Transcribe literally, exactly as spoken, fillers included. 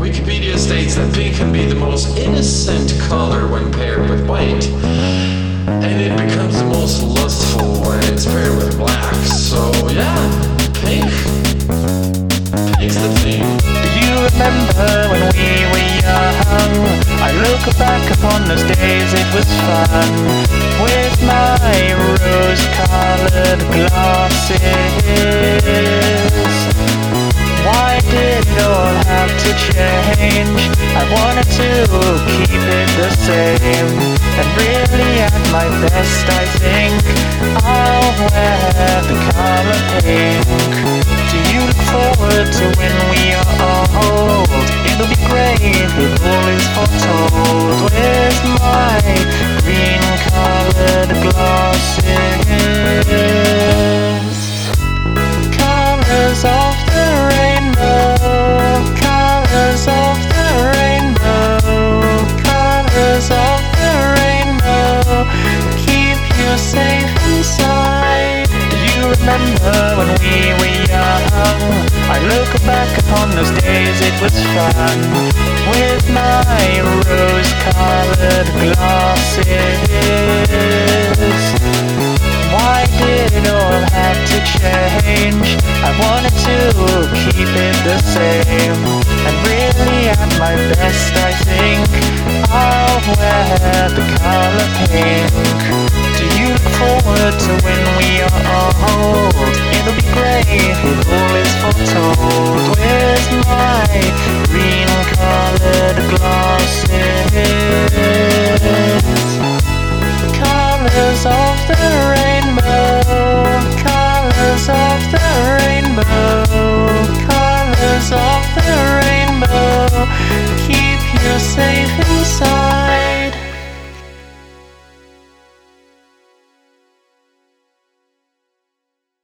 Wikipedia states that pink can be the most innocent color when paired with white, and it becomes the most lustful when it's paired with black. So yeah, pink. Pink's the thing. Do you remember when we were young? I look back upon those days, it was fun. With my rose-colored glasses. Why did it all have to change? I wanted to keep it the same. And really at my best I think I'll wear the color pink. Do you look forward to when we are old? It'll be great if all is foretold. With my green-colored glasses, colors of the rainbow, colors of the rainbow, colors of the rainbow, keep you safe inside. Do you remember when we were young? I look back upon those days, it was fun. With my rose-colored glasses. Why did it all have to change? I wanted to keep it the same. And really at my best I think I'll wear the color pink. Do you look forward to when we are old? It'll be great if all is foretold. With my